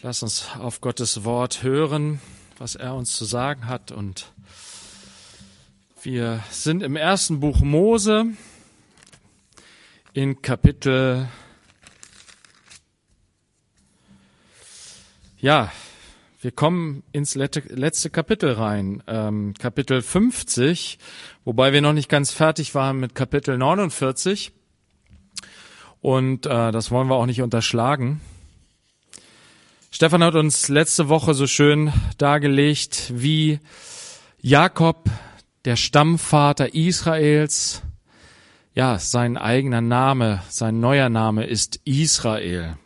Lass uns auf Gottes Wort hören, was er uns zu sagen hat. Und wir sind im ersten Buch Mose in Kapitel, wir kommen ins letzte Kapitel rein, Kapitel 50, wobei wir noch nicht ganz fertig waren mit Kapitel 49. Und das wollen wir auch nicht unterschlagen. Stefan hat uns letzte Woche so schön dargelegt, wie Jakob, der Stammvater Israels, sein eigener Name, sein neuer Name ist Israel.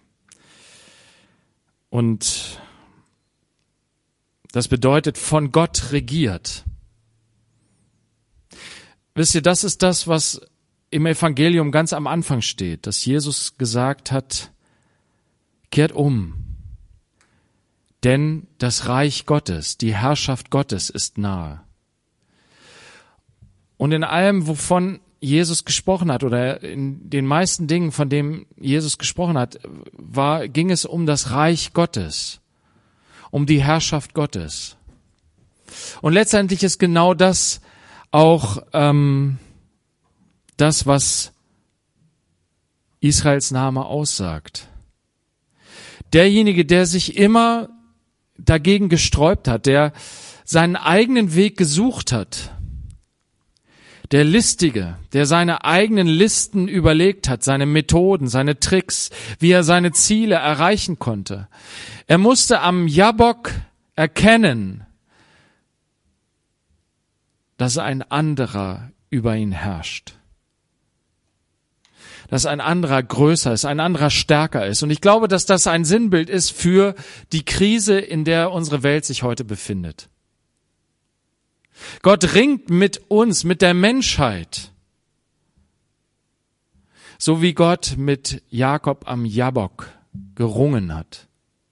Und das bedeutet von Gott regiert. Wisst ihr, das ist das, was im Evangelium ganz am Anfang steht, dass Jesus gesagt hat, kehrt um. Denn das Reich Gottes, die Herrschaft Gottes ist nahe. Und in allem, wovon Jesus gesprochen hat, oder in den meisten Dingen, von dem Jesus gesprochen hat, ging es um das Reich Gottes, um die Herrschaft Gottes. Und letztendlich ist genau das auch das, was Israels Name aussagt. Derjenige, der sich immer dagegen gesträubt hat, der seinen eigenen Weg gesucht hat, der Listige, der seine eigenen Listen überlegt hat, seine Methoden, seine Tricks, wie er seine Ziele erreichen konnte. Er musste am Jabbok erkennen, dass ein anderer über ihn herrscht. Dass ein anderer größer ist, ein anderer stärker ist. Und ich glaube, dass das ein Sinnbild ist für die Krise, in der unsere Welt sich heute befindet. Gott ringt mit uns, mit der Menschheit, so wie Gott mit Jakob am Jabbok gerungen hat.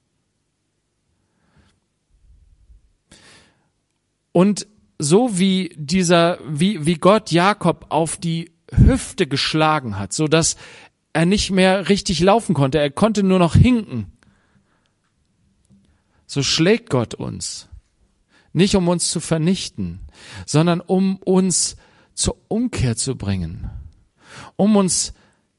Und so wie Gott Jakob auf die Hüfte geschlagen hat, so dass er nicht mehr richtig laufen konnte, er konnte nur noch hinken. So schlägt Gott uns. Nicht um uns zu vernichten, sondern um uns zur Umkehr zu bringen. Um uns,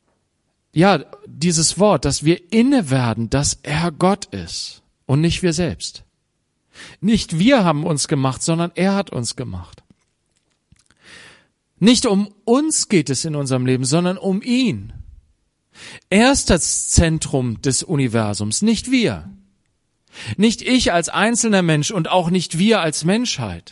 dieses Wort, dass wir inne werden, dass er Gott ist und nicht wir selbst. Nicht wir haben uns gemacht, sondern er hat uns gemacht. Nicht um uns geht es in unserem Leben, sondern um ihn. Er ist das Zentrum des Universums, nicht wir. Nicht ich als einzelner Mensch und auch nicht wir als Menschheit.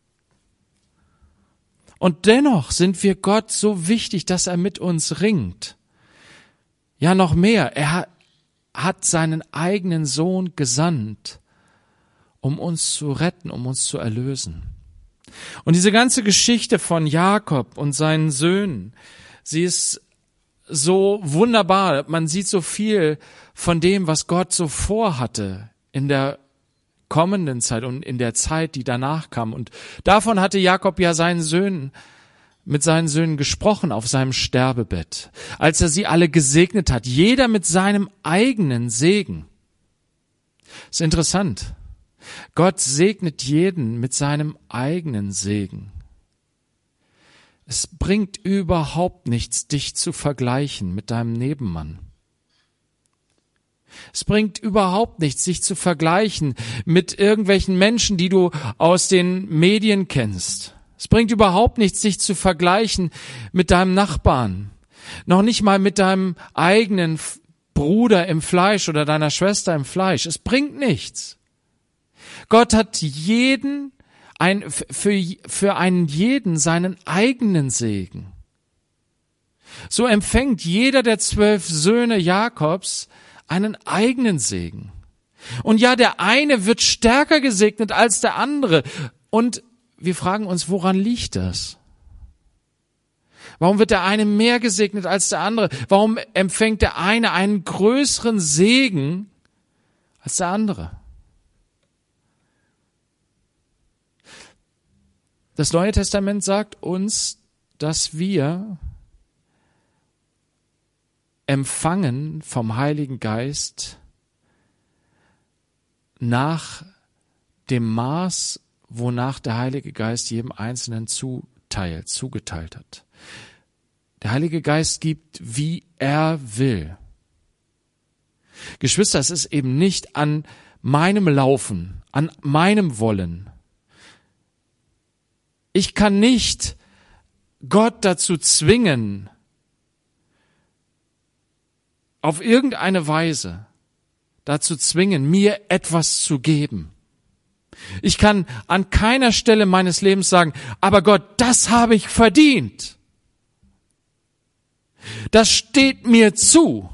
Und dennoch sind wir Gott so wichtig, dass er mit uns ringt. Ja, noch mehr, er hat seinen eigenen Sohn gesandt, um uns zu retten, um uns zu erlösen. Und diese ganze Geschichte von Jakob und seinen Söhnen, sie ist so wunderbar. Man sieht so viel von dem, was Gott so vorhatte in der kommenden Zeit und in der Zeit, die danach kam. Und davon hatte Jakob ja mit seinen Söhnen gesprochen auf seinem Sterbebett, als er sie alle gesegnet hat, jeder mit seinem eigenen Segen. Das ist interessant. Gott segnet jeden mit seinem eigenen Segen. Es bringt überhaupt nichts, dich zu vergleichen mit deinem Nebenmann. Es bringt überhaupt nichts, sich zu vergleichen mit irgendwelchen Menschen, die du aus den Medien kennst. Es bringt überhaupt nichts, sich zu vergleichen mit deinem Nachbarn. Noch nicht mal mit deinem eigenen Bruder im Fleisch oder deiner Schwester im Fleisch. Es bringt nichts. Gott hat für einen jeden seinen eigenen Segen. So empfängt jeder der 12 Söhne Jakobs einen eigenen Segen. Und ja, der eine wird stärker gesegnet als der andere. Und wir fragen uns, woran liegt das? Warum wird der eine mehr gesegnet als der andere? Warum empfängt der eine einen größeren Segen als der andere? Das Neue Testament sagt uns, dass wir empfangen vom Heiligen Geist nach dem Maß, wonach der Heilige Geist jedem Einzelnen zugeteilt hat. Der Heilige Geist gibt, wie er will. Geschwister, es ist eben nicht an meinem Laufen, an meinem Wollen. Ich kann nicht Gott dazu zwingen, auf irgendeine Weise dazu zwingen, mir etwas zu geben. Ich kann an keiner Stelle meines Lebens sagen, aber Gott, das habe ich verdient. Das steht mir zu.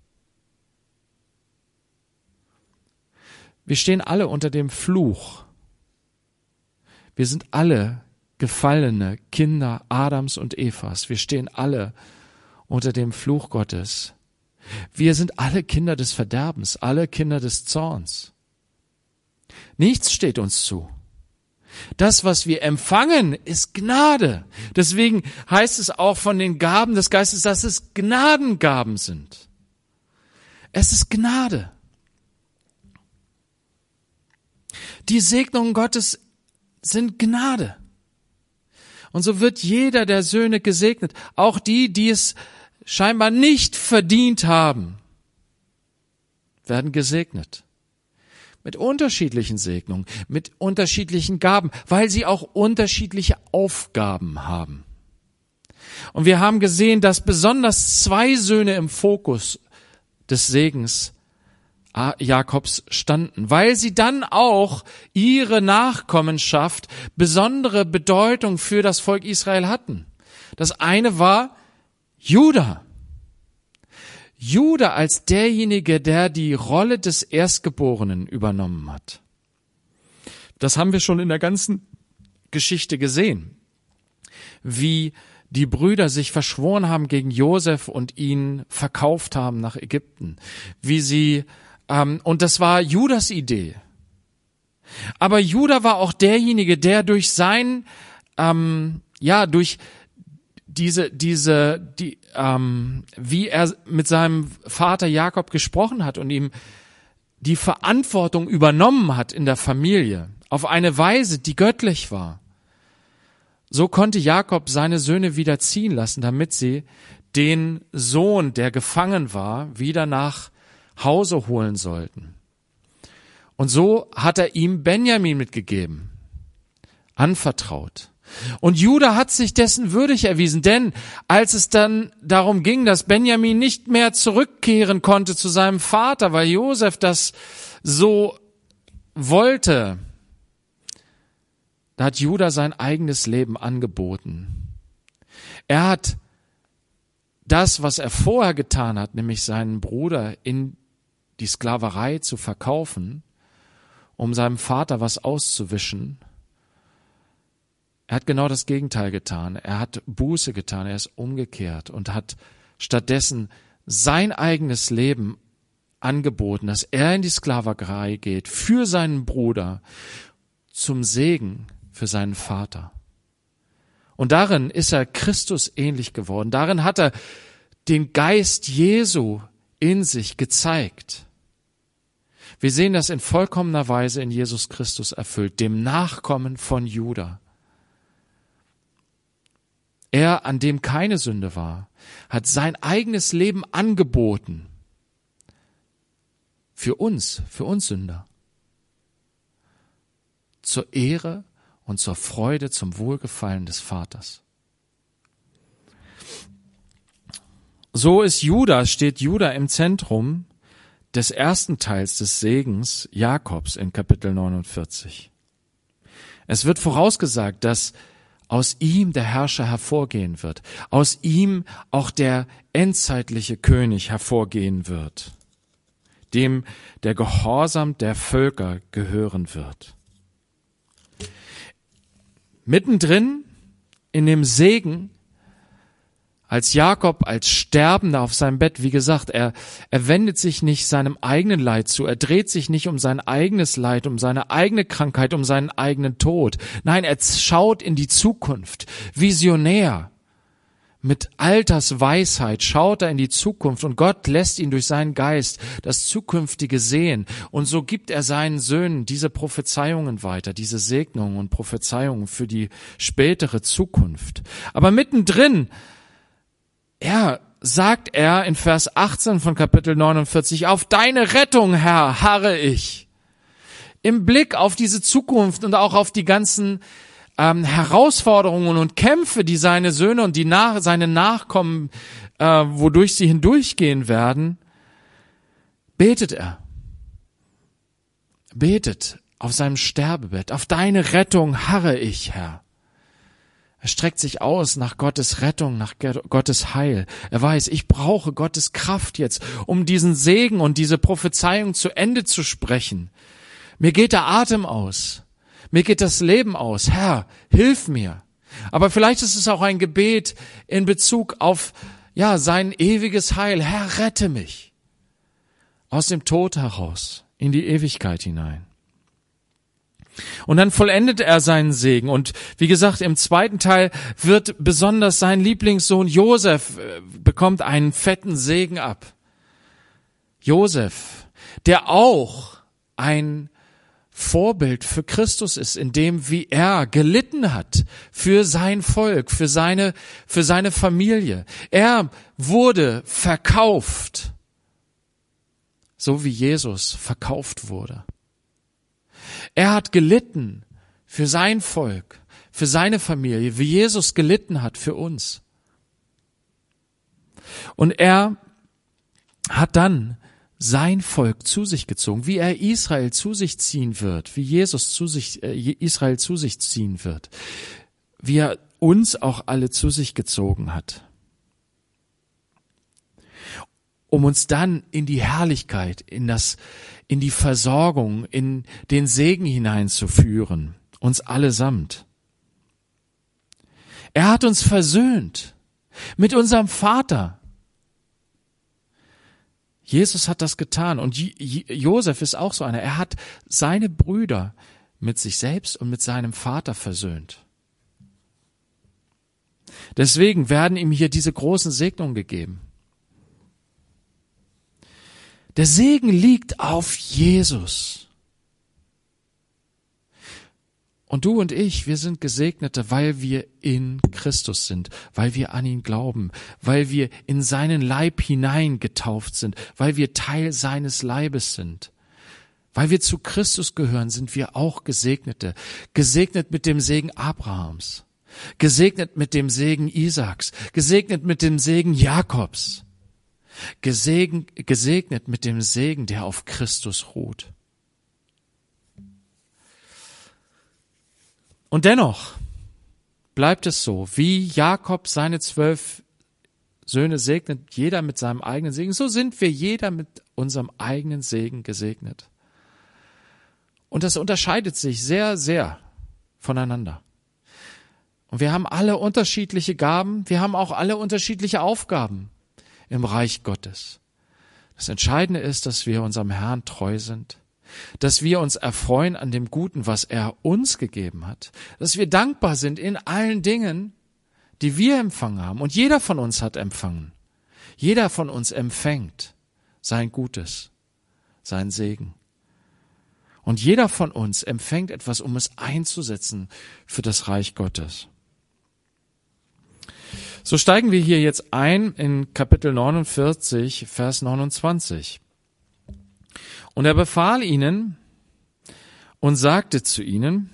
Wir stehen alle unter dem Fluch. Wir sind alle gefallene Kinder Adams und Evas. Wir stehen alle unter dem Fluch Gottes. Wir sind alle Kinder des Verderbens, alle Kinder des Zorns. Nichts steht uns zu. Das, was wir empfangen, ist Gnade. Deswegen heißt es auch von den Gaben des Geistes, dass es Gnadengaben sind. Es ist Gnade. Die Segnungen Gottes sind Gnade. Und so wird jeder der Söhne gesegnet, auch die, die es scheinbar nicht verdient haben, werden gesegnet. Mit unterschiedlichen Segnungen, mit unterschiedlichen Gaben, weil sie auch unterschiedliche Aufgaben haben. Und wir haben gesehen, dass besonders 2 Söhne im Fokus des Segens Jakobs standen, weil sie dann auch ihre Nachkommenschaft besondere Bedeutung für das Volk Israel hatten. Das eine war Juda. Juda als derjenige, der die Rolle des Erstgeborenen übernommen hat. Das haben wir schon in der ganzen Geschichte gesehen, wie die Brüder sich verschworen haben gegen Josef und ihn verkauft haben nach Ägypten, wie sie und das war Judas Idee. Aber Juda war auch derjenige, der durch sein, durch wie er mit seinem Vater Jakob gesprochen hat und ihm die Verantwortung übernommen hat in der Familie, auf eine Weise, die göttlich war. So konnte Jakob seine Söhne wieder ziehen lassen, damit sie den Sohn, der gefangen war, wieder nach Hause holen sollten. Und so hat er ihm Benjamin mitgegeben, anvertraut. Und Juda hat sich dessen würdig erwiesen, denn als es dann darum ging, dass Benjamin nicht mehr zurückkehren konnte zu seinem Vater, weil Josef das so wollte, da hat Juda sein eigenes Leben angeboten. Er hat das, was er vorher getan hat, nämlich seinen Bruder in die Sklaverei zu verkaufen, um seinem Vater was auszuwischen. Er hat genau das Gegenteil getan. Er hat Buße getan, er ist umgekehrt und hat stattdessen sein eigenes Leben angeboten, dass er in die Sklaverei geht für seinen Bruder, zum Segen für seinen Vater. Und darin ist er Christus ähnlich geworden. Darin hat er den Geist Jesu in sich gezeigt. Wir sehen das in vollkommener Weise in Jesus Christus erfüllt, dem Nachkommen von Juda. Er, an dem keine Sünde war, hat sein eigenes Leben angeboten. Für uns Sünder. Zur Ehre und zur Freude, zum Wohlgefallen des Vaters. So steht Juda im Zentrum des ersten Teils des Segens Jakobs in Kapitel 49. Es wird vorausgesagt, dass aus ihm der Herrscher hervorgehen wird, aus ihm auch der endzeitliche König hervorgehen wird, dem der Gehorsam der Völker gehören wird. Mittendrin in dem Segen, als Jakob als Sterbender auf seinem Bett, wie gesagt, er wendet sich nicht seinem eigenen Leid zu, er dreht sich nicht um sein eigenes Leid, um seine eigene Krankheit, um seinen eigenen Tod. Nein, er schaut in die Zukunft, visionär, Mit Altersweisheit schaut er in die Zukunft und Gott lässt ihn durch seinen Geist das Zukünftige sehen. Und so gibt er seinen Söhnen diese Prophezeiungen weiter, diese Segnungen und Prophezeiungen für die spätere Zukunft. Aber mittendrin, sagt er in Vers 18 von Kapitel 49, auf deine Rettung, Herr, harre ich. Im Blick auf diese Zukunft und auch auf die ganzen Herausforderungen und Kämpfe, die seine Söhne und seine Nachkommen, wodurch sie hindurchgehen werden, betet er. Betet auf seinem Sterbebett. Auf deine Rettung harre ich, Herr. Er streckt sich aus nach Gottes Rettung, nach Gottes Heil. Er weiß, ich brauche Gottes Kraft jetzt, um diesen Segen und diese Prophezeiung zu Ende zu sprechen. Mir geht der Atem aus. Mir geht das Leben aus. Herr, hilf mir. Aber vielleicht ist es auch ein Gebet in Bezug auf, sein ewiges Heil. Herr, rette mich. Aus dem Tod heraus, in die Ewigkeit hinein. Und dann vollendet er seinen Segen. Und wie gesagt, im zweiten Teil wird besonders sein Lieblingssohn Josef bekommt einen fetten Segen ab. Josef, der auch ein Vorbild für Christus ist, in dem, wie er gelitten hat für sein Volk, für seine Familie. Er wurde verkauft, so wie Jesus verkauft wurde. Er hat gelitten für sein Volk, für seine Familie, wie Jesus gelitten hat für uns. Und er hat dann sein Volk zu sich gezogen, wie er Israel zu sich ziehen wird, wie Jesus Israel zu sich ziehen wird, wie er uns auch alle zu sich gezogen hat, um uns dann in die Herrlichkeit, in die Versorgung, in den Segen hineinzuführen, uns allesamt. Er hat uns versöhnt mit unserem Vater. Jesus hat das getan und Josef ist auch so einer. Er hat seine Brüder mit sich selbst und mit seinem Vater versöhnt. Deswegen werden ihm hier diese großen Segnungen gegeben. Der Segen liegt auf Jesus. Und du und ich, wir sind Gesegnete, weil wir in Christus sind, weil wir an ihn glauben, weil wir in seinen Leib hinein getauft sind, weil wir Teil seines Leibes sind. Weil wir zu Christus gehören, sind wir auch Gesegnete. Gesegnet mit dem Segen Abrahams, gesegnet mit dem Segen Isaaks, gesegnet mit dem Segen Jakobs, gesegnet mit dem Segen, der auf Christus ruht. Und dennoch bleibt es so, wie Jakob seine 12 Söhne segnet, jeder mit seinem eigenen Segen, so sind wir jeder mit unserem eigenen Segen gesegnet. Und das unterscheidet sich sehr, sehr voneinander. Und wir haben alle unterschiedliche Gaben, wir haben auch alle unterschiedliche Aufgaben im Reich Gottes. Das Entscheidende ist, dass wir unserem Herrn treu sind, dass wir uns erfreuen an dem Guten, was er uns gegeben hat, dass wir dankbar sind in allen Dingen, die wir empfangen haben. Und jeder von uns hat empfangen. Jeder von uns empfängt sein Gutes, sein Segen. Und jeder von uns empfängt etwas, um es einzusetzen für das Reich Gottes. So steigen wir hier jetzt ein in Kapitel 49, Vers 29. Und er befahl ihnen und sagte zu ihnen,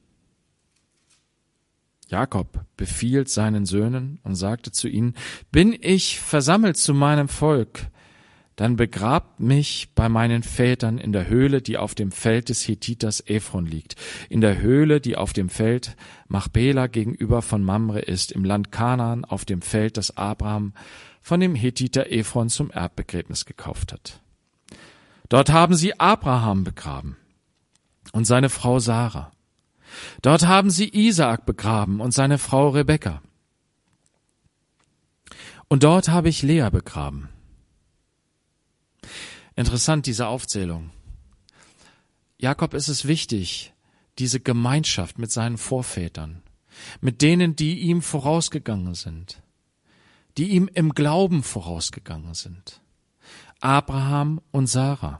Jakob befiehlt seinen Söhnen und sagte zu ihnen, bin ich versammelt zu meinem Volk, dann begrabt mich bei meinen Vätern in der Höhle, die auf dem Feld des Hethiters Ephron liegt, in der Höhle, die auf dem Feld Machpela gegenüber von Mamre ist, im Land Kanaan, auf dem Feld, das Abraham von dem Hethiter Ephron zum Erbbegräbnis gekauft hat. Dort haben sie Abraham begraben und seine Frau Sarah. Dort haben sie Isaak begraben und seine Frau Rebekka. Und dort habe ich Lea begraben. Interessant, diese Aufzählung. Jakob ist es wichtig, diese Gemeinschaft mit seinen Vorvätern, mit denen, die ihm vorausgegangen sind, die ihm im Glauben vorausgegangen sind. Abraham und Sarah.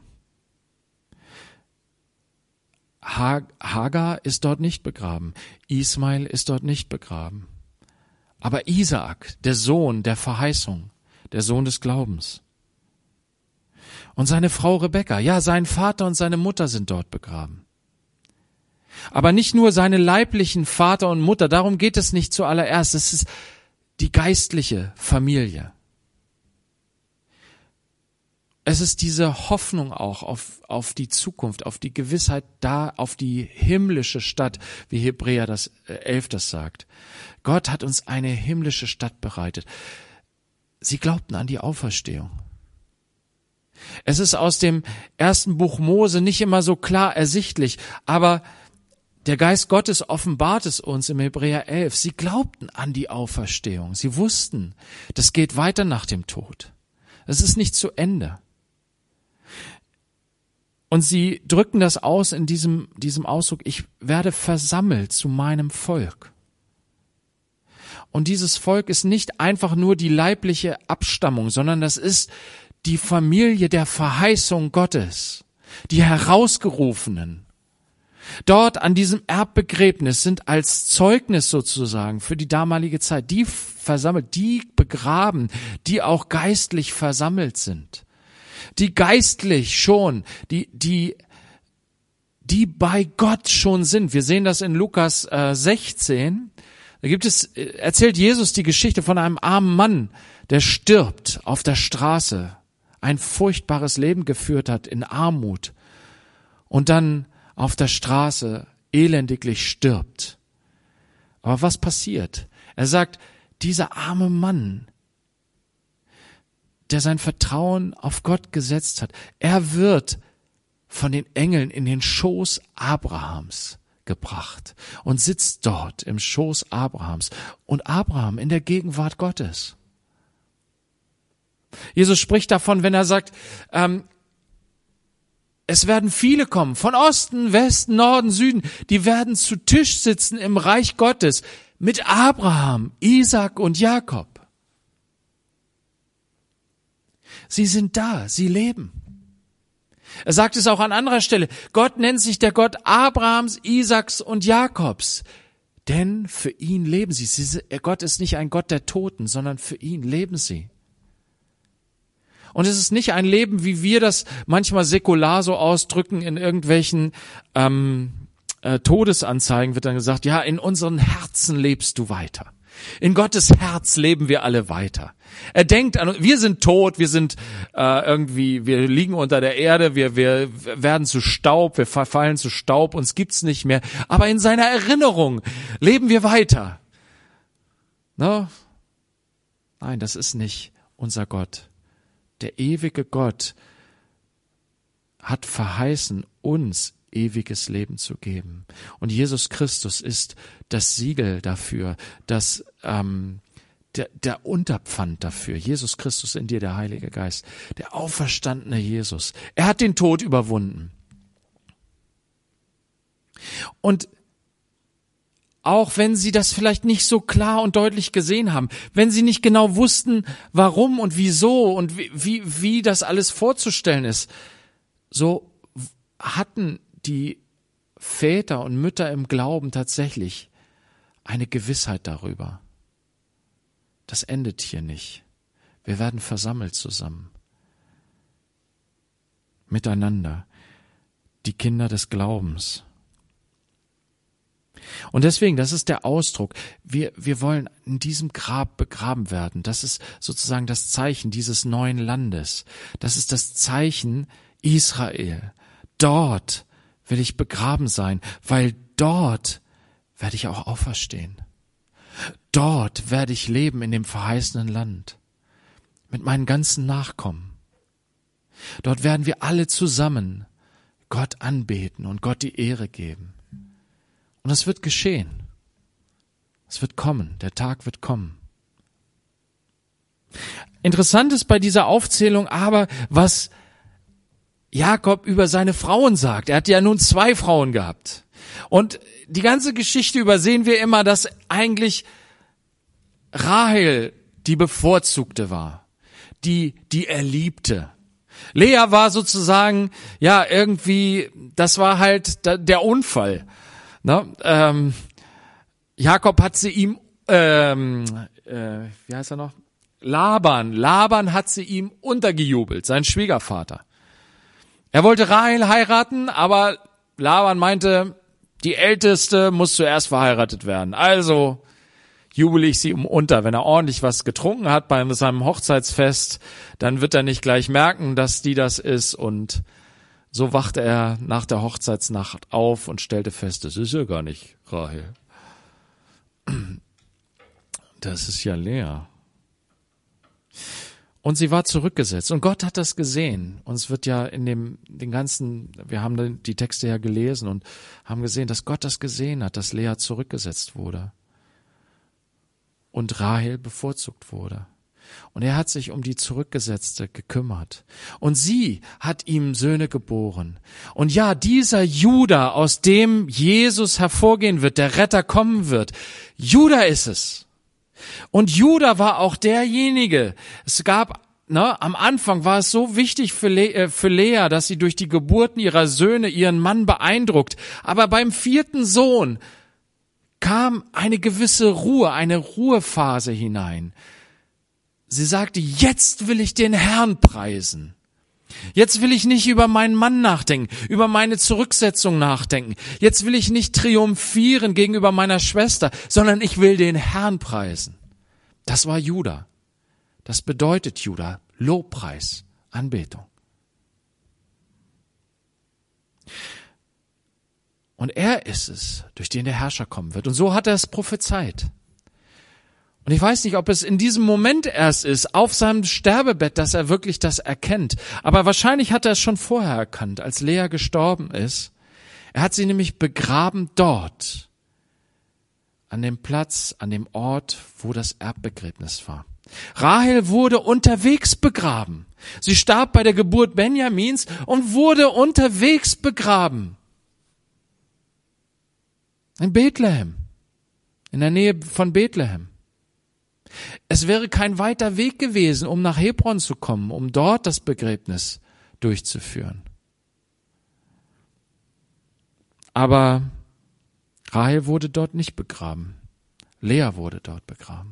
Hagar ist dort nicht begraben. Ismael ist dort nicht begraben. Aber Isaak, der Sohn der Verheißung, der Sohn des Glaubens. Und seine Frau Rebekka, ja, sein Vater und seine Mutter sind dort begraben. Aber nicht nur seine leiblichen Vater und Mutter, darum geht es nicht zuallererst. Es ist die geistliche Familie. Es ist diese Hoffnung auch auf die Zukunft, auf die Gewissheit da, auf die himmlische Stadt, wie Hebräer 11 das sagt. Gott hat uns eine himmlische Stadt bereitet. Sie glaubten an die Auferstehung. Es ist aus dem ersten Buch Mose nicht immer so klar ersichtlich, aber der Geist Gottes offenbart es uns im Hebräer 11. Sie glaubten an die Auferstehung. Sie wussten, das geht weiter nach dem Tod. Es ist nicht zu Ende. Und sie drücken das aus in diesem Ausdruck, ich werde versammelt zu meinem Volk. Und dieses Volk ist nicht einfach nur die leibliche Abstammung, sondern das ist die Familie der Verheißung Gottes, die Herausgerufenen. Dort an diesem Erbbegräbnis sind als Zeugnis sozusagen für die damalige Zeit die versammelt, die begraben, die auch geistlich versammelt sind. Die geistlich schon, die bei Gott schon sind. Wir sehen das in Lukas 16. Da erzählt Jesus die Geschichte von einem armen Mann, der stirbt auf der Straße, ein furchtbares Leben geführt hat in Armut und dann auf der Straße elendiglich stirbt. Aber was passiert? Er sagt, dieser arme Mann, der sein Vertrauen auf Gott gesetzt hat, er wird von den Engeln in den Schoß Abrahams gebracht und sitzt dort im Schoß Abrahams und Abraham in der Gegenwart Gottes. Jesus spricht davon, wenn er sagt, es werden viele kommen, von Osten, Westen, Norden, Süden, die werden zu Tisch sitzen im Reich Gottes mit Abraham, Isaak und Jakob. Sie sind da, sie leben. Er sagt es auch an anderer Stelle. Gott nennt sich der Gott Abrahams, Isaaks und Jakobs. Denn für ihn leben sie. Gott ist nicht ein Gott der Toten, sondern für ihn leben sie. Und es ist nicht ein Leben, wie wir das manchmal säkular so ausdrücken, in irgendwelchen Todesanzeigen wird dann gesagt, ja, in unseren Herzen lebst du weiter. In Gottes Herz leben wir alle weiter. Er denkt an, wir sind tot, wir sind wir liegen unter der Erde, wir werden zu Staub, wir verfallen zu Staub, uns gibt's nicht mehr. Aber in seiner Erinnerung leben wir weiter. No? Nein, das ist nicht unser Gott. Der ewige Gott hat verheißen, uns ewiges Leben zu geben. Und Jesus Christus ist das Siegel dafür, der Unterpfand dafür. Jesus Christus in dir, der Heilige Geist, der auferstandene Jesus. Er hat den Tod überwunden. Und auch wenn sie das vielleicht nicht so klar und deutlich gesehen haben, wenn sie nicht genau wussten, warum und wieso und wie das alles vorzustellen ist, so hatten die Väter und Mütter im Glauben tatsächlich eine Gewissheit darüber. Das endet hier nicht. Wir werden versammelt zusammen. Miteinander. Die Kinder des Glaubens. Und deswegen, das ist der Ausdruck. Wir wollen in diesem Grab begraben werden. Das ist sozusagen das Zeichen dieses neuen Landes. Das ist das Zeichen Israel. Dort will ich begraben sein, weil dort werde ich auch auferstehen. Dort werde ich leben in dem verheißenen Land mit meinen ganzen Nachkommen. Dort werden wir alle zusammen Gott anbeten und Gott die Ehre geben. Und es wird geschehen. Es wird kommen. Der Tag wird kommen. Interessant ist bei dieser Aufzählung aber, was Jakob über seine Frauen sagt. Er hat ja nun 2 Frauen gehabt. Und die ganze Geschichte übersehen wir immer, dass eigentlich Rahel die bevorzugte war, die er liebte. Lea war sozusagen, ja, irgendwie, das war halt der Unfall. Ne? Jakob hat sie ihm, wie heißt er noch? Laban hat sie ihm untergejubelt, sein Schwiegervater. Er wollte Rahel heiraten, aber Laban meinte, die Älteste muss zuerst verheiratet werden. Also jubel ich sie unter. Wenn er ordentlich was getrunken hat bei seinem Hochzeitsfest, dann wird er nicht gleich merken, dass die das ist. Und so wachte er nach der Hochzeitsnacht auf und stellte fest, das ist ja gar nicht Rahel. Das ist ja Lea. Und sie war zurückgesetzt. Und Gott hat das gesehen. Uns wird ja in den ganzen, wir haben die Texte ja gelesen und haben gesehen, dass Gott das gesehen hat, dass Lea zurückgesetzt wurde. Und Rahel bevorzugt wurde. Und er hat sich um die Zurückgesetzte gekümmert. Und sie hat ihm Söhne geboren. Und ja, dieser Juda, aus dem Jesus hervorgehen wird, der Retter kommen wird, Juda ist es. Und Juda war auch derjenige. Es gab, am Anfang war es so wichtig für Lea, dass sie durch die Geburten ihrer Söhne ihren Mann beeindruckt. Aber beim 4. Sohn kam eine gewisse Ruhe, eine Ruhephase hinein. Sie sagte, jetzt will ich den Herrn preisen. Jetzt will ich nicht über meinen Mann nachdenken, über meine Zurücksetzung nachdenken. Jetzt will ich nicht triumphieren gegenüber meiner Schwester, sondern ich will den Herrn preisen. Das war Juda. Das bedeutet Juda, Lobpreis, Anbetung. Und er ist es, durch den der Herrscher kommen wird. Und so hat er es prophezeit. Und ich weiß nicht, ob es in diesem Moment erst ist, auf seinem Sterbebett, dass er wirklich das erkennt. Aber wahrscheinlich hat er es schon vorher erkannt, als Lea gestorben ist. Er hat sie nämlich begraben dort, an dem Platz, an dem Ort, wo das Erbbegräbnis war. Rahel wurde unterwegs begraben. Sie starb bei der Geburt Benjamins und wurde unterwegs begraben. In Bethlehem, in der Nähe von Bethlehem. Es wäre kein weiter Weg gewesen, um nach Hebron zu kommen, um dort das Begräbnis durchzuführen. Aber Rahel wurde dort nicht begraben. Lea wurde dort begraben.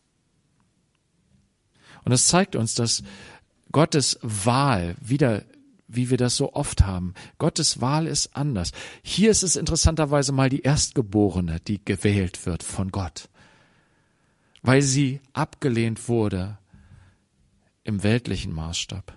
Und es zeigt uns, dass Gottes Wahl, wieder wie wir das so oft haben, Gottes Wahl ist anders. Hier ist es interessanterweise mal die Erstgeborene, die gewählt wird von Gott, weil sie abgelehnt wurde im weltlichen Maßstab.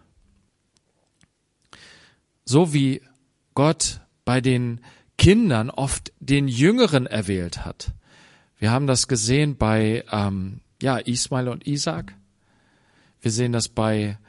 So wie Gott bei den Kindern oft den Jüngeren erwählt hat. Wir haben das gesehen bei Ismael und Isaac. Wir sehen das bei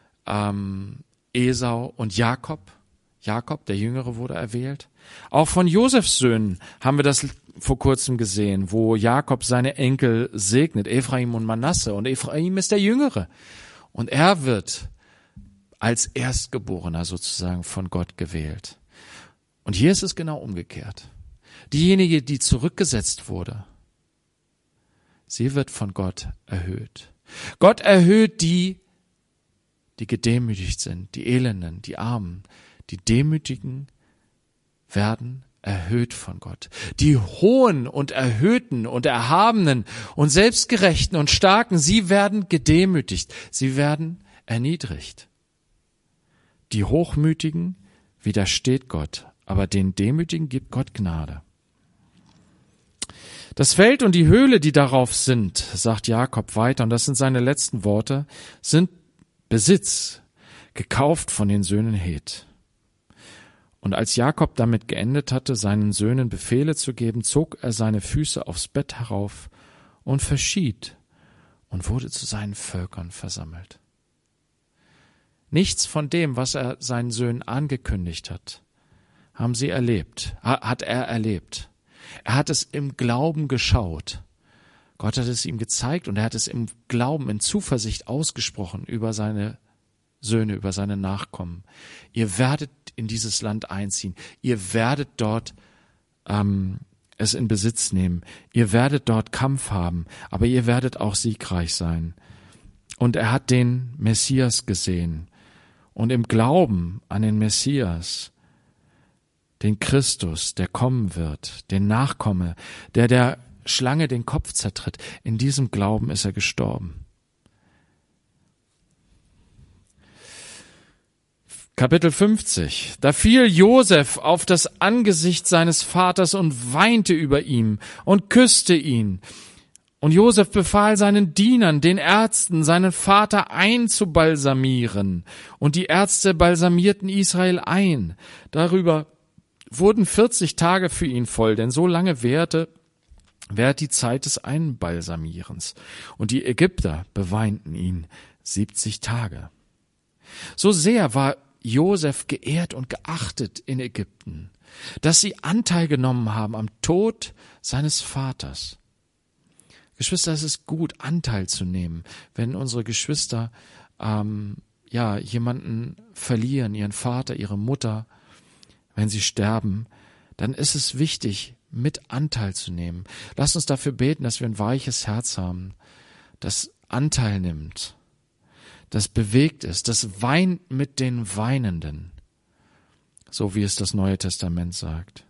Esau und Jakob. Jakob, der Jüngere, wurde erwählt. Auch von Josefs Söhnen haben wir das vor kurzem gesehen, wo Jakob seine Enkel segnet, Ephraim und Manasse. Und Ephraim ist der Jüngere. Und er wird als Erstgeborener sozusagen von Gott gewählt. Und hier ist es genau umgekehrt. Diejenige, die zurückgesetzt wurde, sie wird von Gott erhöht. Gott erhöht die gedemütigt sind, die Elenden, die Armen. Die Demütigen werden erhöht von Gott. Die Hohen und Erhöhten und Erhabenen und Selbstgerechten und Starken, sie werden gedemütigt, sie werden erniedrigt. Die Hochmütigen widersteht Gott, aber den Demütigen gibt Gott Gnade. Das Feld und die Höhle, die darauf sind, sagt Jakob weiter, und das sind seine letzten Worte, sind Besitz, gekauft von den Söhnen Heth. Und als Jakob damit geendet hatte, seinen Söhnen Befehle zu geben, zog er seine Füße aufs Bett herauf und verschied und wurde zu seinen Völkern versammelt. Nichts von dem, was er seinen Söhnen angekündigt hat, hat er erlebt. Er hat es im Glauben geschaut. Gott hat es ihm gezeigt und er hat es im Glauben, in Zuversicht ausgesprochen über seine Söhne, über seine Nachkommen. Ihr werdet in dieses Land einziehen. Ihr werdet dort es in Besitz nehmen. Ihr werdet dort Kampf haben, aber ihr werdet auch siegreich sein. Und er hat den Messias gesehen. Und im Glauben an den Messias, den Christus, der kommen wird, den Nachkomme, der Schlange den Kopf zertritt, in diesem Glauben ist er gestorben. Kapitel 50. Da fiel Josef auf das Angesicht seines Vaters und weinte über ihm und küsste ihn. Und Josef befahl seinen Dienern, den Ärzten, seinen Vater einzubalsamieren. Und die Ärzte balsamierten Israel ein. Darüber wurden 40 Tage für ihn voll, denn so lange währt die Zeit des Einbalsamierens. Und die Ägypter beweinten ihn 70 Tage. So sehr war Josef geehrt und geachtet in Ägypten, dass sie Anteil genommen haben am Tod seines Vaters. Geschwister, es ist gut, Anteil zu nehmen, wenn unsere Geschwister jemanden verlieren, ihren Vater, ihre Mutter, wenn sie sterben, dann ist es wichtig, mit Anteil zu nehmen. Lasst uns dafür beten, dass wir ein weiches Herz haben, das Anteil nimmt, das bewegt ist, das weint mit den Weinenden, so wie es das Neue Testament sagt.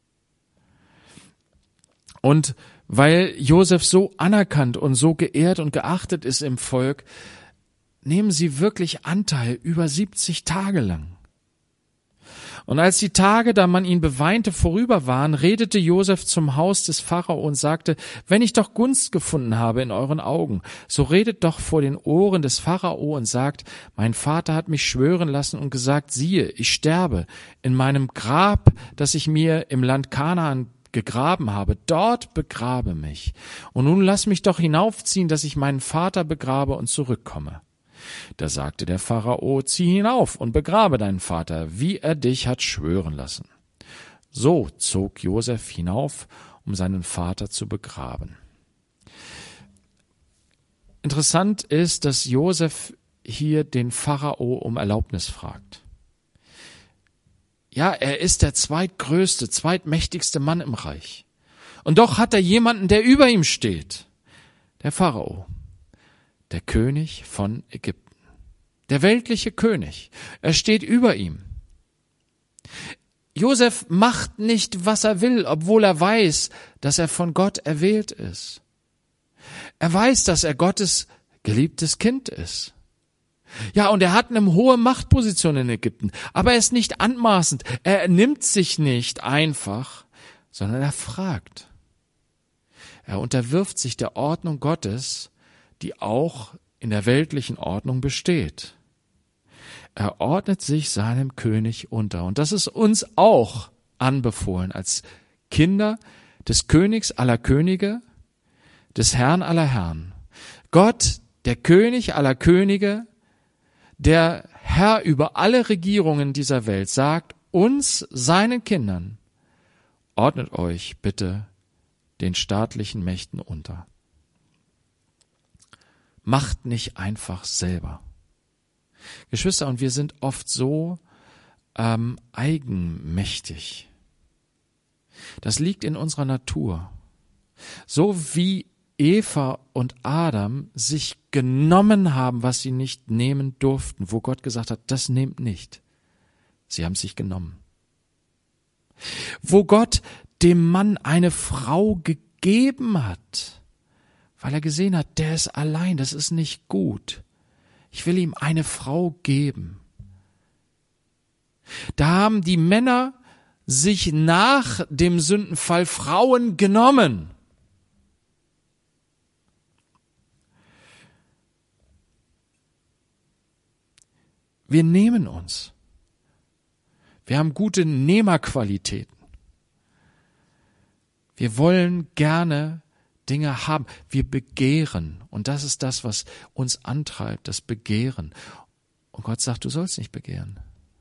Und weil Josef so anerkannt und so geehrt und geachtet ist im Volk, nehmen sie wirklich Anteil über 70 Tage lang. Und als die Tage, da man ihn beweinte, vorüber waren, redete Josef zum Haus des Pharao und sagte, wenn ich doch Gunst gefunden habe in euren Augen, so redet doch vor den Ohren des Pharao und sagt, mein Vater hat mich schwören lassen und gesagt, siehe, ich sterbe in meinem Grab, das ich mir im Land Kanaan gegraben habe, dort begrabe mich. Und nun lass mich doch hinaufziehen, dass ich meinen Vater begrabe und zurückkomme. Da sagte der Pharao, zieh hinauf und begrabe deinen Vater, wie er dich hat schwören lassen. So zog Josef hinauf, um seinen Vater zu begraben. Interessant ist, dass Josef hier den Pharao um Erlaubnis fragt. Ja, er ist der zweitgrößte, zweitmächtigste Mann im Reich. Und doch hat er jemanden, der über ihm steht. Der Pharao, der König von Ägypten. Der weltliche König. Er steht über ihm. Josef macht nicht, was er will, obwohl er weiß, dass er von Gott erwählt ist. Er weiß, dass er Gottes geliebtes Kind ist. Ja, und er hat eine hohe Machtposition in Ägypten, aber er ist nicht anmaßend. Er nimmt sich nicht einfach, sondern er fragt. Er unterwirft sich der Ordnung Gottes, die auch in der weltlichen Ordnung besteht. Er ordnet sich seinem König unter. Und das ist uns auch anbefohlen als Kinder des Königs aller Könige, des Herrn aller Herren. Gott, der König aller Könige, der Herr über alle Regierungen dieser Welt, sagt uns, seinen Kindern, ordnet euch bitte den staatlichen Mächten unter. Macht nicht einfach selber. Geschwister, und wir sind oft so eigenmächtig. Das liegt in unserer Natur. So wie Eva und Adam sich genommen haben, was sie nicht nehmen durften, wo Gott gesagt hat, das nehmt nicht. Sie haben sich genommen. Wo Gott dem Mann eine Frau gegeben hat, weil er gesehen hat, der ist allein, das ist nicht gut. Ich will ihm eine Frau geben. Da haben die Männer sich nach dem Sündenfall Frauen genommen. Wir nehmen uns. Wir haben gute Nehmerqualitäten. Wir wollen gerne Dinge haben. Wir begehren. Und das ist das, was uns antreibt, das Begehren. Und Gott sagt, du sollst nicht begehren.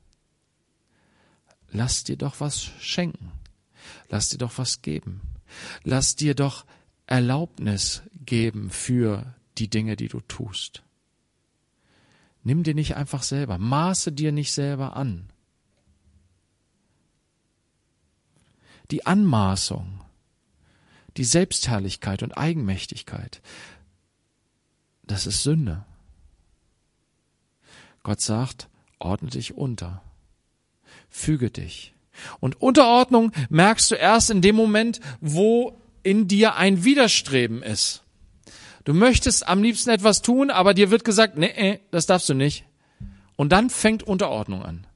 Lass dir doch was schenken. Lass dir doch was geben. Lass dir doch Erlaubnis geben für die Dinge, die du tust. Nimm dir nicht einfach selber, maße dir nicht selber an. Die Anmaßung die Selbstherrlichkeit und Eigenmächtigkeit. Das ist Sünde. Gott sagt, ordne dich unter. Füge dich. Und Unterordnung merkst du erst in dem Moment, wo in dir ein Widerstreben ist. Du möchtest am liebsten etwas tun, aber dir wird gesagt, nee, das darfst du nicht. Und dann fängt Unterordnung an.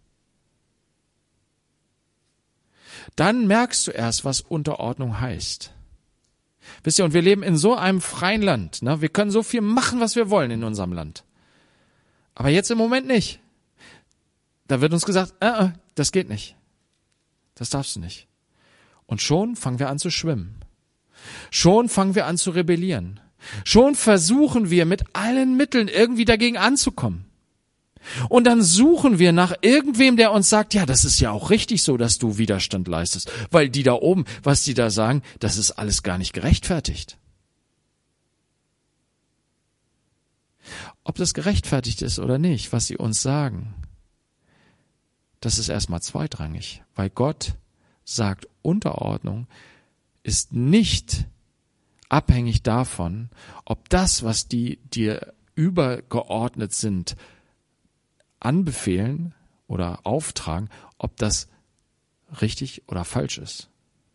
Dann merkst du erst, was Unterordnung heißt. Wisst ihr, und wir leben in so einem freien Land. Ne? Wir können so viel machen, was wir wollen in unserem Land. Aber jetzt im Moment nicht. Da wird uns gesagt, das geht nicht. Das darfst du nicht. Und schon fangen wir an zu schwimmen. Schon fangen wir an zu rebellieren. Schon versuchen wir mit allen Mitteln irgendwie dagegen anzukommen. Und dann suchen wir nach irgendwem, der uns sagt, ja, das ist ja auch richtig so, dass du Widerstand leistest. Weil die da oben, was die da sagen, das ist alles gar nicht gerechtfertigt. Ob das gerechtfertigt ist oder nicht, was sie uns sagen, das ist erstmal zweitrangig. Weil Gott sagt, Unterordnung ist nicht abhängig davon, ob das, was die dir übergeordnet sind, anbefehlen oder auftragen, ob das richtig oder falsch ist.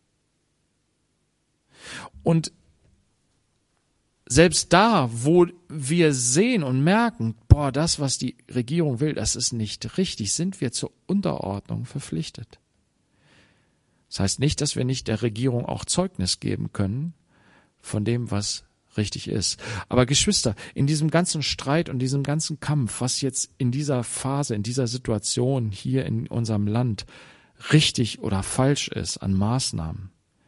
Und selbst da, wo wir sehen und merken, das, was die Regierung will, das ist nicht richtig, sind wir zur Unterordnung verpflichtet. Das heißt nicht, dass wir nicht der Regierung auch Zeugnis geben können von dem, was richtig ist. Aber Geschwister, in diesem ganzen Streit und diesem ganzen Kampf, was jetzt in dieser Phase, in dieser Situation hier in unserem Land richtig oder falsch ist an Maßnahmen,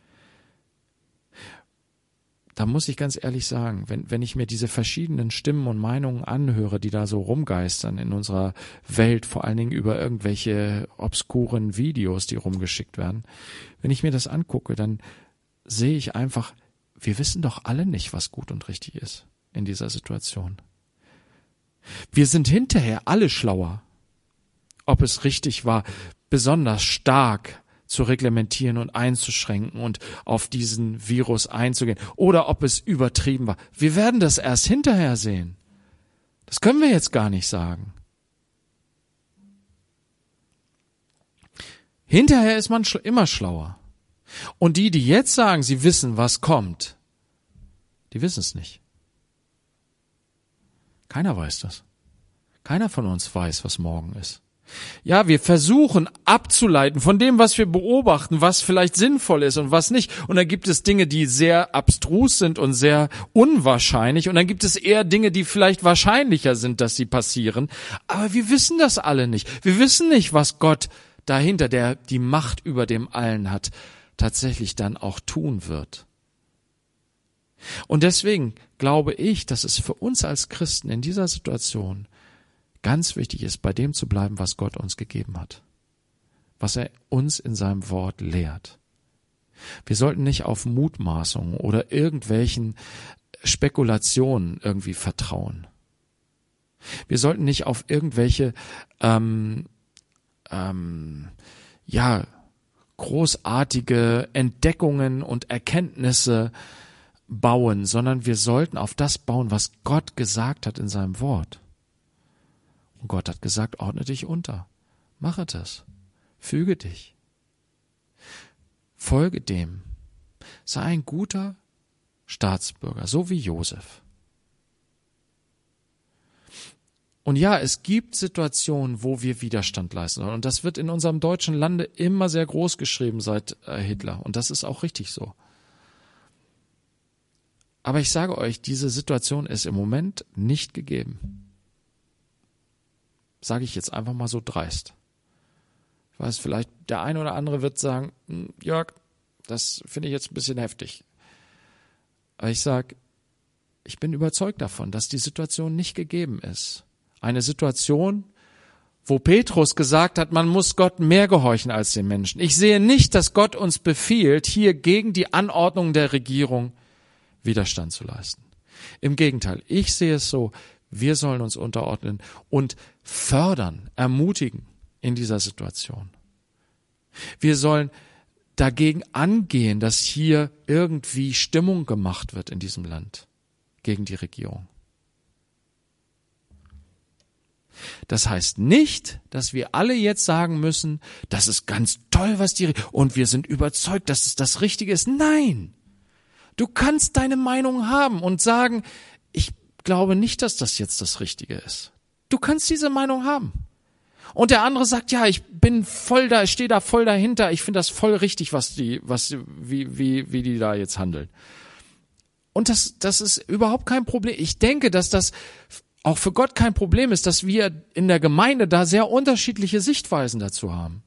da muss ich ganz ehrlich sagen, wenn ich mir diese verschiedenen Stimmen und Meinungen anhöre, die da so rumgeistern in unserer Welt, vor allen Dingen über irgendwelche obskuren Videos, die rumgeschickt werden, wenn ich mir das angucke, dann sehe ich einfach, wir wissen doch alle nicht, was gut und richtig ist in dieser Situation. Wir sind hinterher alle schlauer, ob es richtig war, besonders stark zu reglementieren und einzuschränken und auf diesen Virus einzugehen, oder ob es übertrieben war. Wir werden das erst hinterher sehen. Das können wir jetzt gar nicht sagen. Hinterher ist man immer schlauer. Und die jetzt sagen, sie wissen, was kommt, die wissen es nicht. Keiner weiß das. Keiner von uns weiß, was morgen ist. Ja, wir versuchen abzuleiten von dem, was wir beobachten, was vielleicht sinnvoll ist und was nicht. Und dann gibt es Dinge, die sehr abstrus sind und sehr unwahrscheinlich. Und dann gibt es eher Dinge, die vielleicht wahrscheinlicher sind, dass sie passieren. Aber wir wissen das alle nicht. Wir wissen nicht, was Gott dahinter, der die Macht über dem Allen hat, tatsächlich dann auch tun wird. Und deswegen glaube ich, dass es für uns als Christen in dieser Situation ganz wichtig ist, bei dem zu bleiben, was Gott uns gegeben hat, was er uns in seinem Wort lehrt. Wir sollten nicht auf Mutmaßungen oder irgendwelchen Spekulationen irgendwie vertrauen. Wir sollten nicht auf irgendwelche großartige Entdeckungen und Erkenntnisse bauen, sondern wir sollten auf das bauen, was Gott gesagt hat in seinem Wort. Und Gott hat gesagt, ordne dich unter, mache das, füge dich, folge dem, sei ein guter Staatsbürger, so wie Josef. Und ja, es gibt Situationen, wo wir Widerstand leisten sollen. Und das wird in unserem deutschen Lande immer sehr groß geschrieben seit Hitler. Und das ist auch richtig so. Aber ich sage euch, diese Situation ist im Moment nicht gegeben. Sage ich jetzt einfach mal so dreist. Ich weiß, vielleicht der eine oder andere wird sagen, Jörg, das finde ich jetzt ein bisschen heftig. Aber ich sage, ich bin überzeugt davon, dass die Situation nicht gegeben ist. Eine Situation, wo Petrus gesagt hat, man muss Gott mehr gehorchen als den Menschen. Ich sehe nicht, dass Gott uns befiehlt, hier gegen die Anordnung der Regierung Widerstand zu leisten. Im Gegenteil, ich sehe es so, wir sollen uns unterordnen und fördern, ermutigen in dieser Situation. Wir sollen dagegen angehen, dass hier irgendwie Stimmung gemacht wird in diesem Land gegen die Regierung. Das heißt nicht, dass wir alle jetzt sagen müssen, das ist ganz toll, was und wir sind überzeugt, dass es das Richtige ist. Nein! Du kannst deine Meinung haben und sagen, ich glaube nicht, dass das jetzt das Richtige ist. Du kannst diese Meinung haben. Und der andere sagt, ja, ich stehe da voll dahinter, ich finde das voll richtig, wie die da jetzt handeln. Und das ist überhaupt kein Problem. Ich denke, dass das auch für Gott kein Problem ist, dass wir in der Gemeinde da sehr unterschiedliche Sichtweisen dazu haben.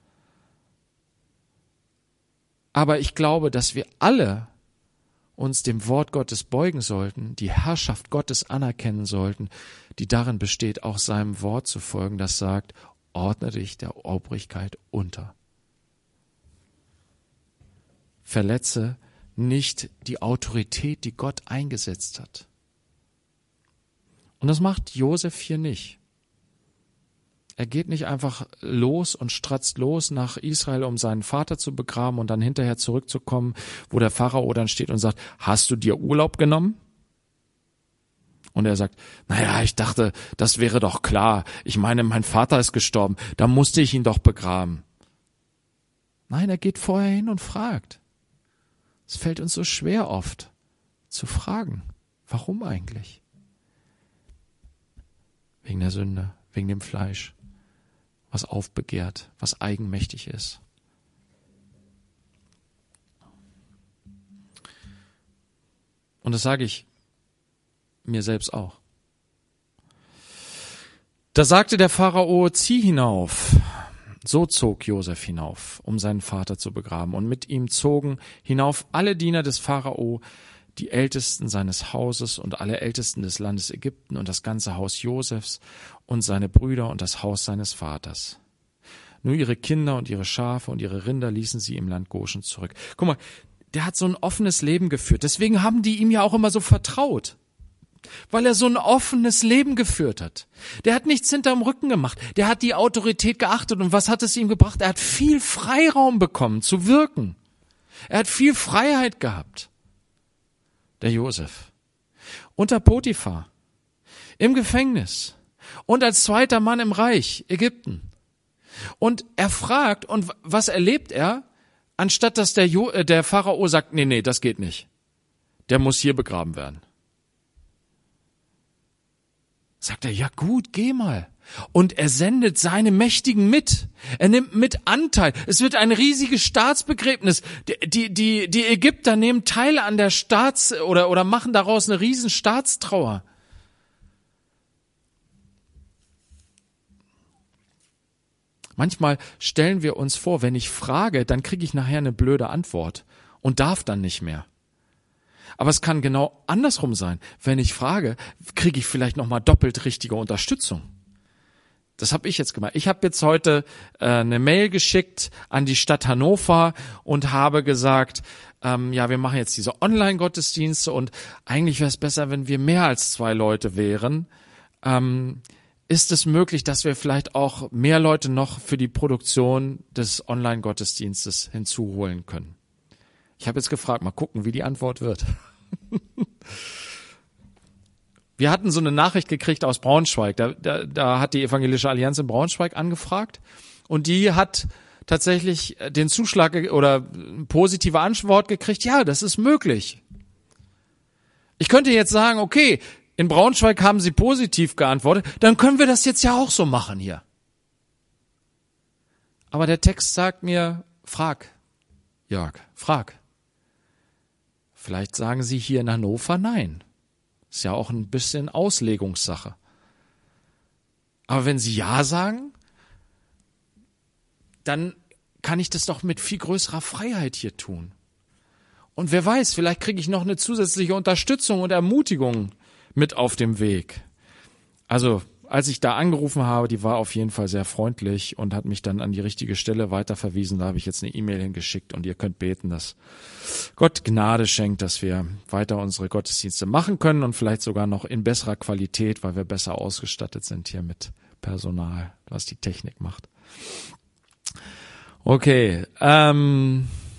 Aber ich glaube, dass wir alle uns dem Wort Gottes beugen sollten, die Herrschaft Gottes anerkennen sollten, die darin besteht, auch seinem Wort zu folgen, das sagt, ordne dich der Obrigkeit unter. Verletze nicht die Autorität, die Gott eingesetzt hat. Und das macht Josef hier nicht. Er geht nicht einfach los und stratzt los nach Israel, um seinen Vater zu begraben und dann hinterher zurückzukommen, wo der Pharao dann steht und sagt, hast du dir Urlaub genommen? Und er sagt, naja, ich dachte, das wäre doch klar. Ich meine, mein Vater ist gestorben, da musste ich ihn doch begraben. Nein, er geht vorher hin und fragt. Es fällt uns so schwer oft zu fragen. Warum eigentlich? Wegen der Sünde, wegen dem Fleisch, was aufbegehrt, was eigenmächtig ist. Und das sage ich mir selbst auch. Da sagte der Pharao, zieh hinauf. So zog Josef hinauf, um seinen Vater zu begraben. Und mit ihm zogen hinauf alle Diener des Pharao, die Ältesten seines Hauses und alle Ältesten des Landes Ägypten und das ganze Haus Josefs und seine Brüder und das Haus seines Vaters. Nur ihre Kinder und ihre Schafe und ihre Rinder ließen sie im Land Goshen zurück. Guck mal, der hat so ein offenes Leben geführt. Deswegen haben die ihm ja auch immer so vertraut. Weil er so ein offenes Leben geführt hat. Der hat nichts hinterm Rücken gemacht. Der hat die Autorität geachtet. Und was hat es ihm gebracht? Er hat viel Freiraum bekommen, zu wirken. Er hat viel Freiheit gehabt. Der Josef. Unter Potiphar. Im Gefängnis. Und als zweiter Mann im Reich, Ägypten. Und er fragt, und was erlebt er? Anstatt dass der Pharao sagt, nee, das geht nicht. Der muss hier begraben werden. Sagt er, ja gut, geh mal. Und er sendet seine Mächtigen mit. Er nimmt mit Anteil. Es wird ein riesiges Staatsbegräbnis. Die Ägypter nehmen teil an der oder machen daraus eine riesen Staatstrauer. Manchmal stellen wir uns vor, wenn ich frage, dann kriege ich nachher eine blöde Antwort und darf dann nicht mehr. Aber es kann genau andersrum sein. Wenn ich frage, kriege ich vielleicht nochmal doppelt richtige Unterstützung. Das habe ich jetzt gemacht. Ich habe jetzt heute eine Mail geschickt an die Stadt Hannover und habe gesagt, wir machen jetzt diese Online-Gottesdienste und eigentlich wäre es besser, wenn wir mehr als 2 Leute wären. Ist es möglich, dass wir vielleicht auch mehr Leute noch für die Produktion des Online-Gottesdienstes hinzuholen können? Ich habe jetzt gefragt, mal gucken, wie die Antwort wird. Wir hatten so eine Nachricht gekriegt aus Braunschweig. Da hat die Evangelische Allianz in Braunschweig angefragt und die hat tatsächlich den Zuschlag oder positive Antwort gekriegt, ja, das ist möglich. Ich könnte jetzt sagen, okay, in Braunschweig haben sie positiv geantwortet, dann können wir das jetzt ja auch so machen hier. Aber der Text sagt mir, frag, Jörg, frag. Vielleicht sagen sie hier in Hannover nein. Ist ja auch ein bisschen Auslegungssache. Aber wenn sie ja sagen, dann kann ich das doch mit viel größerer Freiheit hier tun. Und wer weiß, vielleicht kriege ich noch eine zusätzliche Unterstützung und Ermutigung mit auf dem Weg. Also, als ich da angerufen habe, die war auf jeden Fall sehr freundlich und hat mich dann an die richtige Stelle weiterverwiesen. Da habe ich jetzt eine E-Mail hingeschickt und ihr könnt beten, dass Gott Gnade schenkt, dass wir weiter unsere Gottesdienste machen können und vielleicht sogar noch in besserer Qualität, weil wir besser ausgestattet sind hier mit Personal, was die Technik macht. Okay,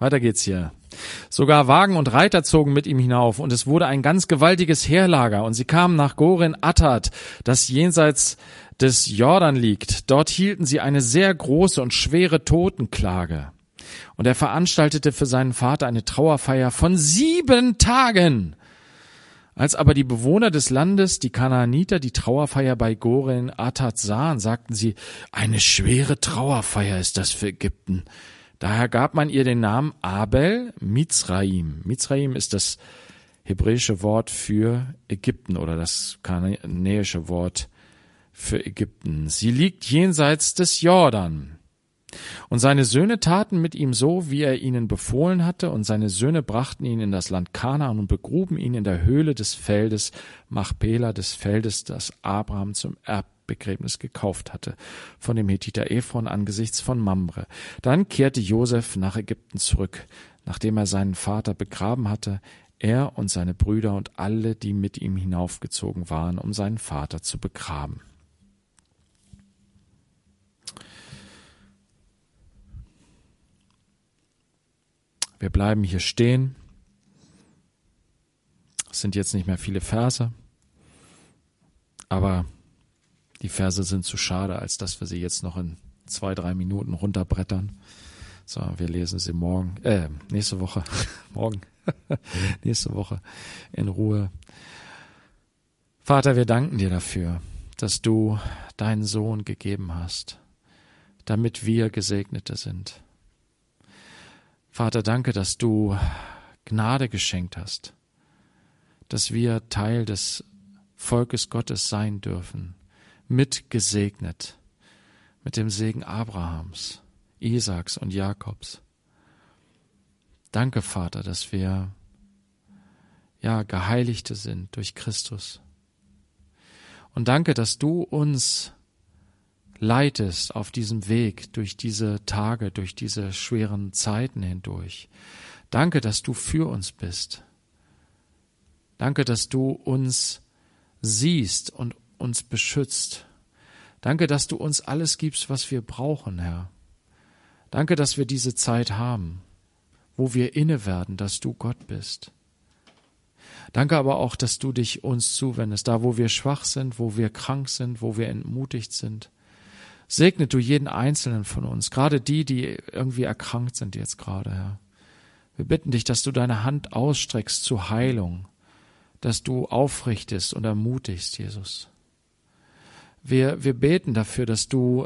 Weiter geht's hier. Sogar Wagen und Reiter zogen mit ihm hinauf, und es wurde ein ganz gewaltiges Heerlager, und sie kamen nach Goren Attat, das jenseits des Jordan liegt. Dort hielten sie eine sehr große und schwere Totenklage. Und er veranstaltete für seinen Vater eine Trauerfeier von 7 Tagen. Als aber die Bewohner des Landes, die Kanaaniter, die Trauerfeier bei Goren Attat sahen, sagten sie, eine schwere Trauerfeier ist das für Ägypten. Daher gab man ihr den Namen Abel Mizraim. Mizraim ist das hebräische Wort für Ägypten oder das kanaanäische Wort für Ägypten. Sie liegt jenseits des Jordan. Und seine Söhne taten mit ihm so, wie er ihnen befohlen hatte, und seine Söhne brachten ihn in das Land Kanaan und begruben ihn in der Höhle des Feldes Machpela, des Feldes, das Abraham zum Erbbegräbnis gekauft hatte, von dem Hethiter Ephron angesichts von Mamre. Dann kehrte Josef nach Ägypten zurück, nachdem er seinen Vater begraben hatte, er und seine Brüder und alle, die mit ihm hinaufgezogen waren, um seinen Vater zu begraben. Wir bleiben hier stehen. Es sind jetzt nicht mehr viele Verse, aber die Verse sind zu schade, als dass wir sie jetzt noch in 2-3 Minuten runterbrettern. So, wir lesen sie nächste Woche, nächste Woche in Ruhe. Vater, wir danken dir dafür, dass du deinen Sohn gegeben hast, damit wir Gesegnete sind. Vater, danke, dass du Gnade geschenkt hast, dass wir Teil des Volkes Gottes sein dürfen, mitgesegnet mit dem Segen Abrahams, Isaaks und Jakobs. Danke, Vater, dass wir Geheiligte sind durch Christus. Und danke, dass du uns leitest auf diesem Weg, durch diese Tage, durch diese schweren Zeiten hindurch. Danke, dass du für uns bist. Danke, dass du uns siehst und uns beschützt. Danke, dass du uns alles gibst, was wir brauchen, Herr. Danke, dass wir diese Zeit haben, wo wir inne werden, dass du Gott bist. Danke aber auch, dass du dich uns zuwendest, da wo wir schwach sind, wo wir krank sind, wo wir entmutigt sind. Segne du jeden Einzelnen von uns, gerade die irgendwie erkrankt sind jetzt gerade, Herr. Wir bitten dich, dass du deine Hand ausstreckst zur Heilung, dass du aufrichtest und ermutigst, Jesus. Wir beten dafür, dass du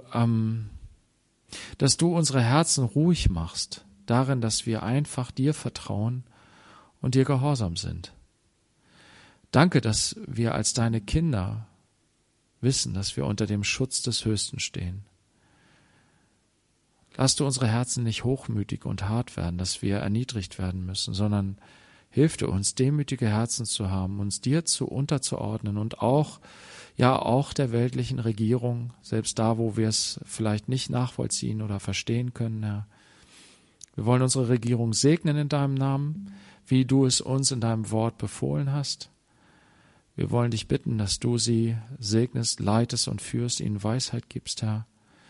unsere Herzen ruhig machst, darin, dass wir einfach dir vertrauen und dir gehorsam sind. Danke, dass wir als deine Kinder wissen, dass wir unter dem Schutz des Höchsten stehen. Lass du unsere Herzen nicht hochmütig und hart werden, dass wir erniedrigt werden müssen, sondern hilf du uns, demütige Herzen zu haben, uns dir unterzuordnen und auch der weltlichen Regierung, selbst da, wo wir es vielleicht nicht nachvollziehen oder verstehen können, Herr. Wir wollen unsere Regierung segnen in deinem Namen, wie du es uns in deinem Wort befohlen hast. Wir wollen dich bitten, dass du sie segnest, leitest und führst, ihnen Weisheit gibst, Herr,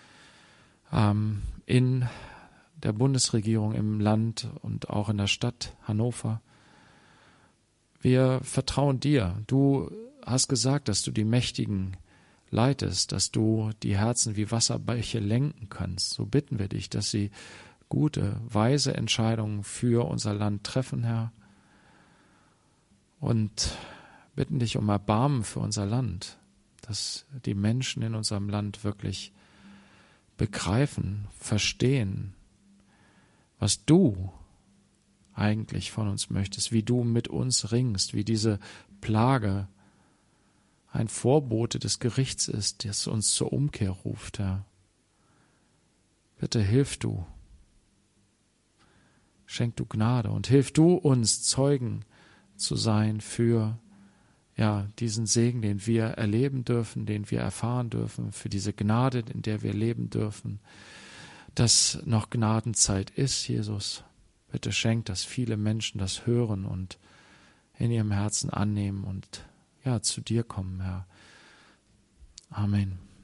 in der Bundesregierung, im Land und auch in der Stadt Hannover. Wir vertrauen dir. Du hast gesagt, dass du die Mächtigen leitest, dass du die Herzen wie Wasserbäche lenken kannst. So bitten wir dich, dass sie gute, weise Entscheidungen für unser Land treffen, Herr. Und bitten dich um Erbarmen für unser Land, dass die Menschen in unserem Land wirklich begreifen, verstehen, was du eigentlich von uns möchtest, wie du mit uns ringst, wie diese Plage ein Vorbote des Gerichts ist, das uns zur Umkehr ruft, Herr. Bitte hilf du, schenk du Gnade und hilf du uns, Zeugen zu sein für diesen Segen, den wir erleben dürfen, den wir erfahren dürfen, für diese Gnade, in der wir leben dürfen, dass noch Gnadenzeit ist, Jesus. Bitte schenk, dass viele Menschen das hören und in ihrem Herzen annehmen und zu dir kommen, Herr. Amen.